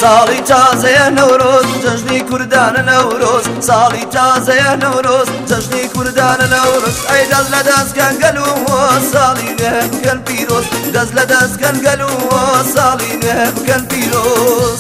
ساڵی تازەیە نەورۆز جەژنی کوردانە نەورۆز ساڵی تازەیە نەورۆز جەژنی کوردانە نەورۆز ئەی دەست لە دەستکەن گەل و ساڵی نوێ بکەن پیرۆز دەست لە دەستکەن گەل و ساڵی نوێ بکەن پیرۆز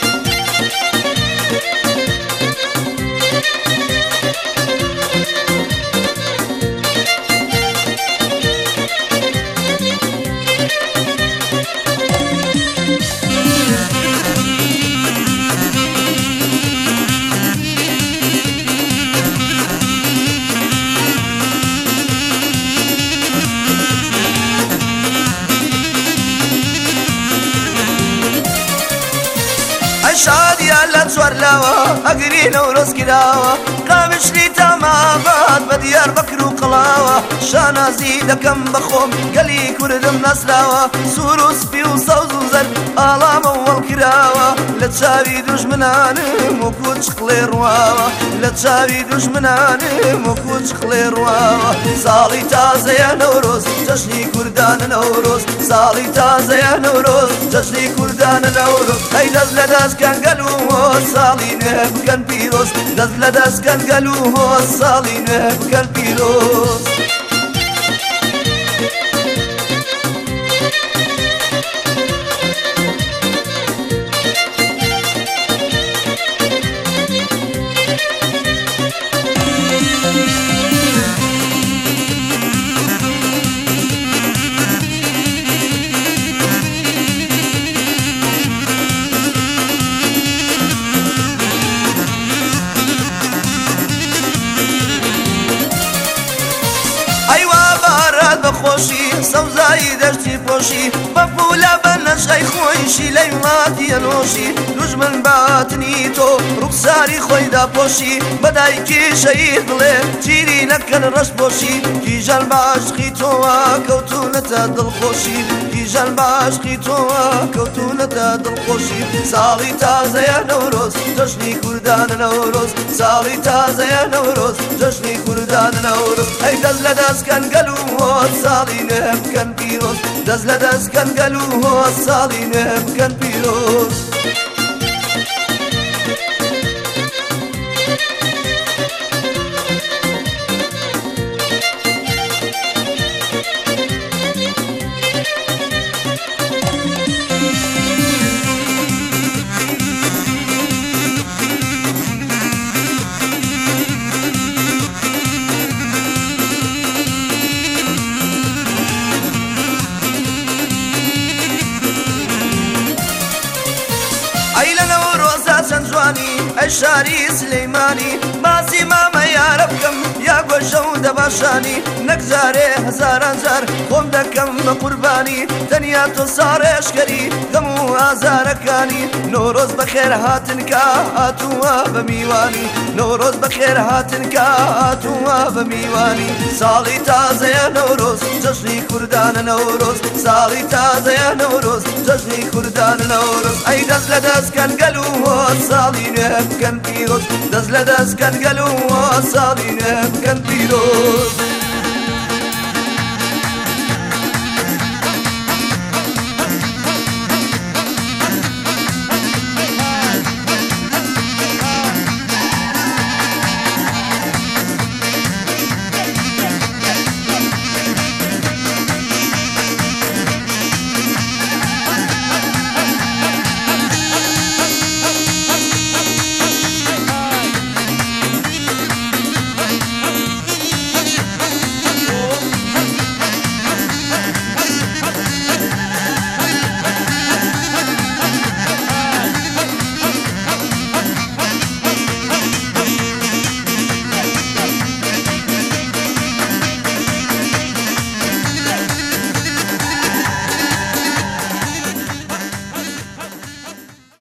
شادیە لە چوار لاوە ئەگری نەورۆز کراوە قامشلی تەمابات بە دیار بەکر و قڵاوە شانازی دەکەم بەخۆم گەلی کوردم نەسراوە سوور و سپی و سەوز و زەر ئاڵامە وەڵکراوە لە چاوی دوژمنانم وەکو چقڵێ ڕواوە لە چاوی دوژمنانم وەکو چقڵێ ڕواوە ساڵی تازەیە نەورۆز جەژنی کوردانە نەورۆز ساڵی تازەیە نەورۆز جەژنی کوردانە نەورۆز ئەی دەست لە دەستکەن گەل و ساڵی نوێ بکەن پیرۆز دەست لە دەستکەن گەل و ساڵی نوێ بکەن پیرۆز خۆشی سەوزایی دەشتی پۆشی بەپولە بە نەشەی خۆیشی لەی وڵاتیە نۆشی دوژمن باتنی تۆ ڕوخساری خۆی داپۆشی بەدایکی شەید بڵێ تیری نەکەن ڕەش پۆشی کیژەن باشقی تۆوە کەوتونەتە دڵخۆشی کیژەن باشقی تۆوە کەوتونەتە دڵخۆشی ساڵی تازەیە نەورۆز جەژنی کوردانە نەورۆز ساڵی تازەیە نەورۆز جەژنی کوردانە نەورۆز ئەی دەست لە دەستکەن گەل و ساڵی نوێ بکەن پیرۆز دەست لە دەستکەن گەل و ساڵی نوێ بکەن پیرۆز ئەی شاری سلەیمانی باسی مامە یارە بکەم یا گۆشە و دەباشانی نەگزارێ هەزاران جار خۆم دەکەم بە قوربانی تەنیا تۆ ساڕێشکەری دەم و ئازارەکانی نۆرۆز بەخێر هاتنکە هاتووە بە میوانی نۆرۆز بەخێر هاتنکە هاتووە بە میوانی ساڵی تازەیە نەورۆز جەژنی کوردانە نەورۆز ساڵی تازەیە نەورۆز جەژنی کوردانە نەورۆز ئەی دەست لە دەستکەن گەل و ساڵی نوێ بکەن پیرۆز دەست لە دەستکەن گەل و ساڵی نوێ بکەن پیرۆز